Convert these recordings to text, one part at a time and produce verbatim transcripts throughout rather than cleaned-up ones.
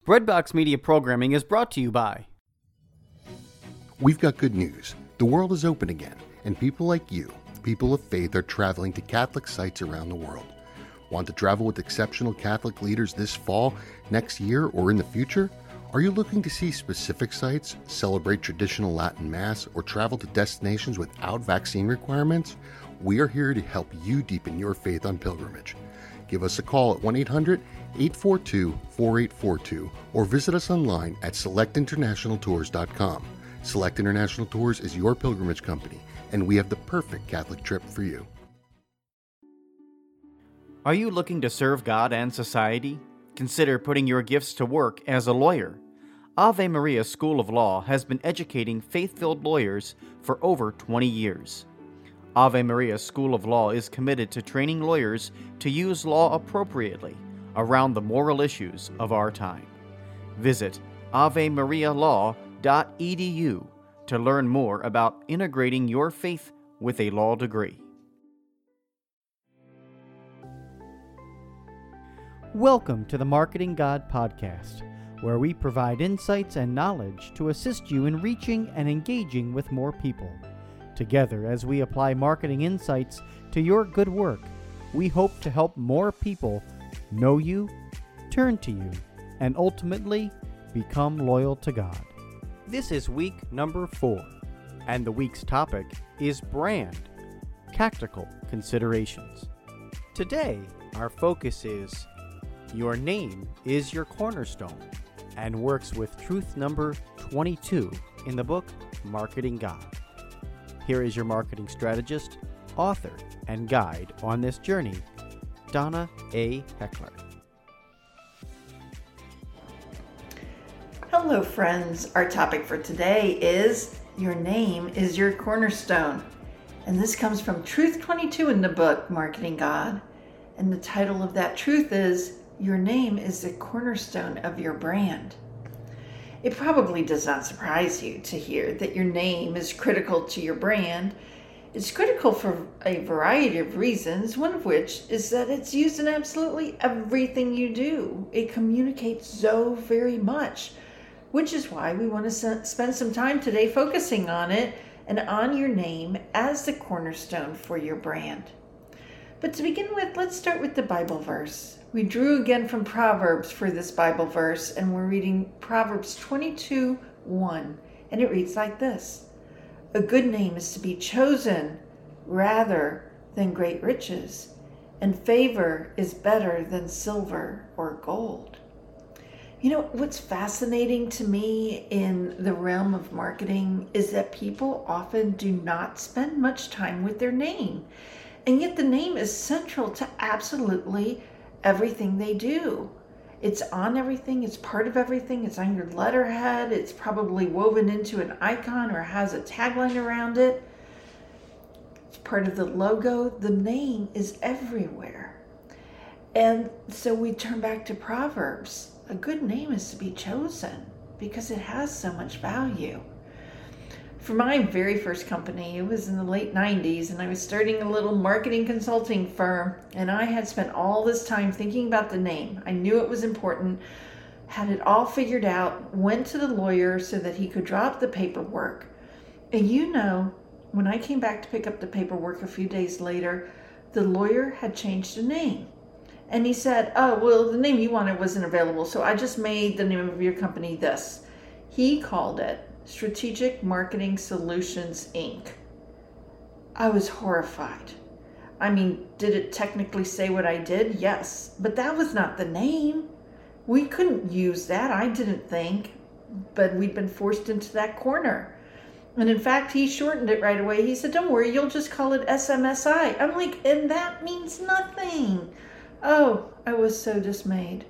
Breadbox Media Programming is brought to you by... We've got good news. The world is open again, and people like you, people of faith, are traveling to Catholic sites around the world. Want to travel with exceptional Catholic leaders this fall, next year, or in the future? Are you looking to see specific sites, celebrate traditional Latin Mass, or travel to destinations without vaccine requirements? We are here to help you deepen your faith on pilgrimage. Give us a call at one eight hundred, eight four two, four eight four two or visit us online at select international tours dot com. Select International Tours is your pilgrimage company, and we have the perfect Catholic trip for you. Are you looking to serve God and society? Consider putting your gifts to work as a lawyer. Ave Maria School of Law has been educating faith-filled lawyers for over twenty years. Ave Maria School of Law is committed to training lawyers to use law appropriately around the moral issues of our time. Visit ave maria law dot e d u to learn more about integrating your faith with a law degree. Welcome to the Marketing God Podcast, where we provide insights and knowledge to assist you in reaching and engaging with more people. Together, as we apply marketing insights to your good work, we hope to help more people know you, turn to you, and ultimately become loyal to God. This is week number four, and the week's topic is brand, tactical considerations. Today, our focus is your name is your cornerstone, and works with truth number twenty-two in the book Marketing God. Here is your marketing strategist, author, and guide on this journey, Donna A. Heckler. Hello, friends. Our topic for today is Your Name is Your Cornerstone. And this comes from Truth twenty-two in the book Marketing God. And the title of that truth is Your Name is the Cornerstone of Your Brand. It probably does not surprise you to hear that your name is critical to your brand. It's critical for a variety of reasons, one of which is that it's used in absolutely everything you do. It communicates so very much, which is why we want to spend some time today focusing on it and on your name as the cornerstone for your brand. But to begin with, let's start with the Bible verse. We drew again from Proverbs for this Bible verse, and we're reading Proverbs twenty-two one, and it reads like this: A good name is to be chosen rather than great riches, and favor is better than silver or gold. You know, what's fascinating to me in the realm of marketing is that people often do not spend much time with their name, and yet the name is central to absolutely everything they do. It's on everything, it's part of everything, it's on your letterhead, it's probably woven into an icon or has a tagline around it. It's part of the logo. The name is everywhere. And so we turn back to Proverbs. A good name is to be chosen because it has so much value. For my very first company, it was in the late nineties, and I was starting a little marketing consulting firm, and I had spent all this time thinking about the name. I knew it was important, had it all figured out, went to the lawyer so that he could drop the paperwork. And you know, when I came back to pick up the paperwork a few days later, the lawyer had changed the name. And he said, oh, well, the name you wanted wasn't available, so I just made the name of your company this. He called it Strategic Marketing Solutions, Incorporated. I was horrified. I mean, did it technically say what I did? Yes, but that was not the name. We couldn't use that, I didn't think, but we'd been forced into that corner. And in fact, he shortened it right away. He said, don't worry, you'll just call it S M S I. I'm like, and that means nothing. Oh, I was so dismayed.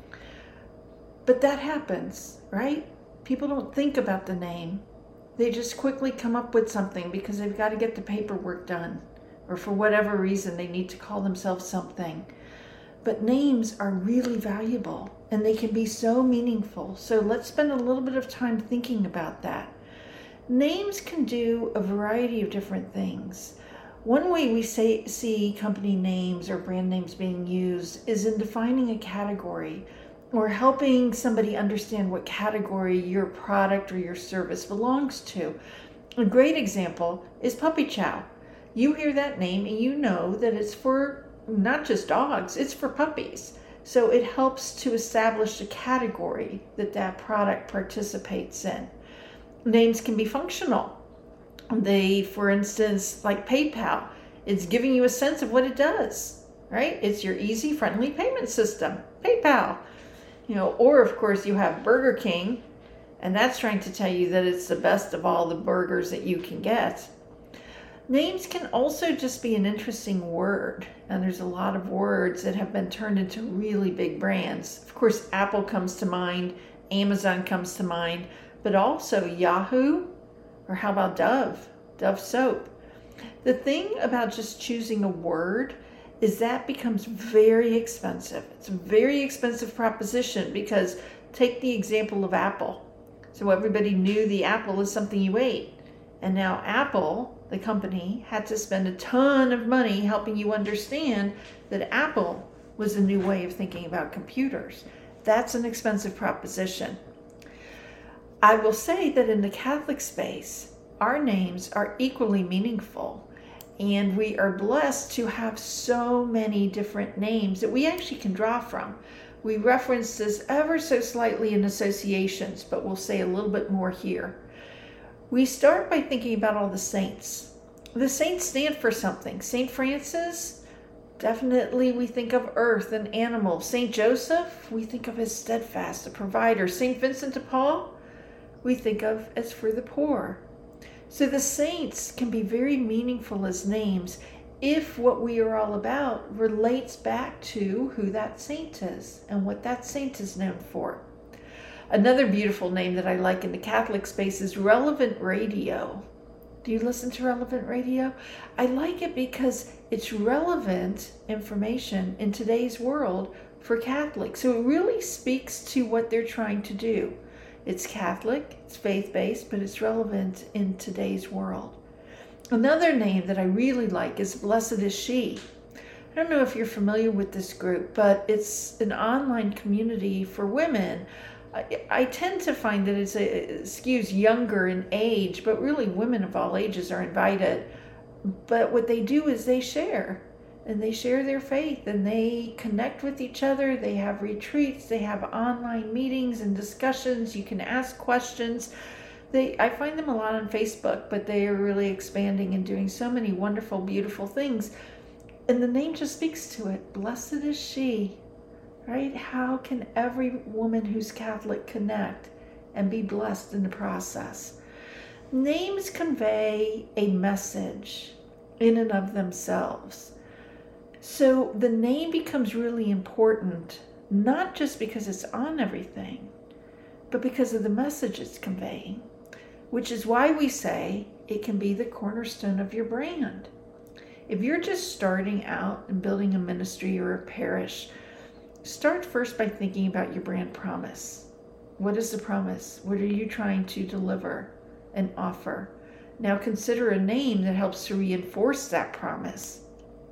But that happens, right? People don't think about the name. They just quickly come up with something because they've got to get the paperwork done, or for whatever reason they need to call themselves something. But names are really valuable and they can be so meaningful. So let's spend a little bit of time thinking about that. Names can do a variety of different things. One way we say, see company names or brand names being used is in defining a category or helping somebody understand what category your product or your service belongs to. A great example is Puppy Chow. You hear that name and you know that it's for not just dogs, it's for puppies. So it helps to establish a category that that product participates in. Names can be functional. They, for instance, like PayPal, it's giving you a sense of what it does, right? It's your easy, friendly payment system, PayPal. You know, or of course you have Burger King, and that's trying to tell you that it's the best of all the burgers that you can get. Names can also just be an interesting word, and there's a lot of words that have been turned into really big brands. Of course, Apple comes to mind, Amazon comes to mind, but also Yahoo, or how about Dove, Dove soap. The thing about just choosing a word is that becomes very expensive. It's a very expensive proposition because take the example of Apple. So everybody knew the apple is something you ate. And now Apple, the company, had to spend a ton of money helping you understand that Apple was a new way of thinking about computers. That's an expensive proposition. I will say that in the Catholic space, our names are equally meaningful. And we are blessed to have so many different names that we actually can draw from. We reference this ever so slightly in associations, but we'll say a little bit more here. We start by thinking about all the saints. The saints stand for something. Saint Francis, definitely we think of earth and animals. Saint Joseph, we think of as steadfast, a provider. Saint Vincent de Paul, we think of as for the poor. So the saints can be very meaningful as names if what we are all about relates back to who that saint is and what that saint is known for. Another beautiful name that I like in the Catholic space is Relevant Radio. Do you listen to Relevant Radio? I like it because it's relevant information in today's world for Catholics. So it really speaks to what they're trying to do. It's Catholic, it's faith-based, but it's relevant in today's world. Another name that I really like is Blessed is She. I don't know if you're familiar with this group, but it's an online community for women. I, I tend to find that it's a, it skews younger in age, but really women of all ages are invited. But what they do is they share. And they share their faith and they connect with each other. They have retreats, they have online meetings and discussions. You can ask questions. They, I find them a lot on Facebook, but they are really expanding and doing so many wonderful, beautiful things. And the name just speaks to it. Blessed is she, right? How can every woman who's Catholic connect and be blessed in the process? Names convey a message in and of themselves. So the name becomes really important, not just because it's on everything, but because of the message it's conveying, which is why we say it can be the cornerstone of your brand. If you're just starting out and building a ministry or a parish, start first by thinking about your brand promise. What is the promise? What are you trying to deliver and offer? Now consider a name that helps to reinforce that promise.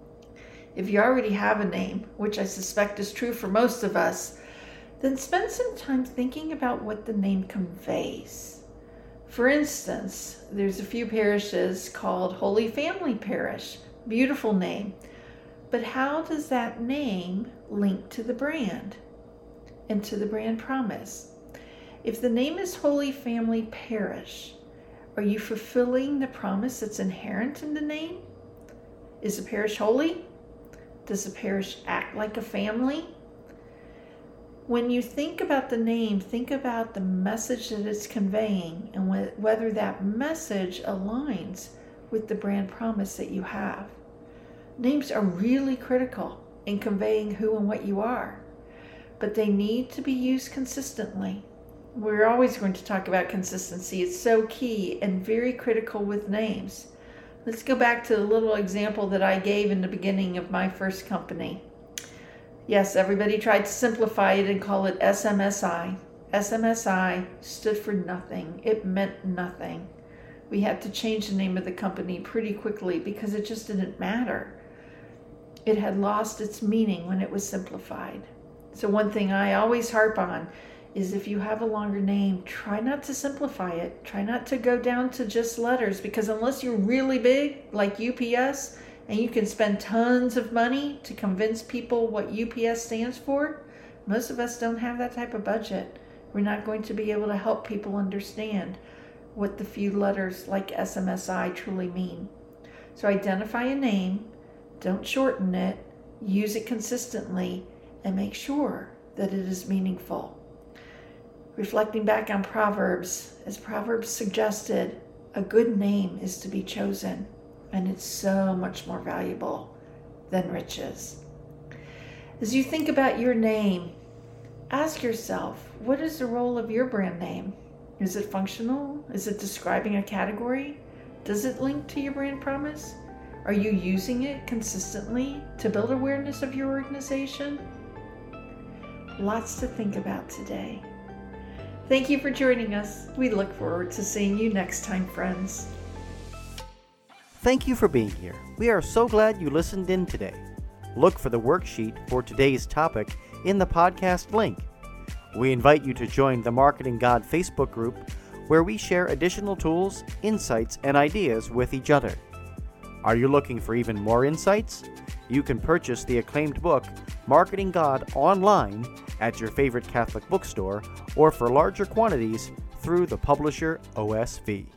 If you already have a name, which I suspect is true for most of us, then spend some time thinking about what the name conveys. For instance, there's a few parishes called Holy Family Parish. Beautiful name. But how does that name link to the brand and to the brand promise? If the name is Holy Family Parish, are you fulfilling the promise that's inherent in the name? Is the parish holy? Does the parish act like a family? When you think about the name, think about the message that it's conveying and wh- whether that message aligns with the brand promise that you have. Names are really critical in conveying who and what you are, but they need to be used consistently. We're always going to talk about consistency. It's so key and very critical with names. Let's go back to the little example that I gave in the beginning of my first company. Yes, everybody tried to simplify it and call it S M S I. S M S I stood for nothing. It meant nothing. We had to change the name of the company pretty quickly because it just didn't matter. It had lost its meaning when it was simplified. So one thing I always harp on is if you have a longer name, try not to simplify it. Try not to go down to just letters, because unless you're really big, like U P S, and you can spend tons of money to convince people what U P S stands for, most of us don't have that type of budget. We're not going to be able to help people understand what the few letters like S M S I truly mean. So identify a name, don't shorten it, use it consistently, and make sure that it is meaningful. Reflecting back on Proverbs, as Proverbs suggested, a good name is to be chosen, and it's so much more valuable than riches. As you think about your name, ask yourself, what is the role of your brand name? Is it functional? Is it describing a category? Does it link to your brand promise? Are you using it consistently to build awareness of your organization? Lots to think about today. Thank you for joining us. We look forward to seeing you next time, friends. Thank you for being here. We are so glad you listened in today. Look for the worksheet for today's topic in the podcast link. We invite you to join the Marketing God Facebook group, where we share additional tools, insights, and ideas with each other. Are you looking for even more insights? You can purchase the acclaimed book, Marketing God, online at your favorite Catholic bookstore, or for larger quantities through the publisher O S V.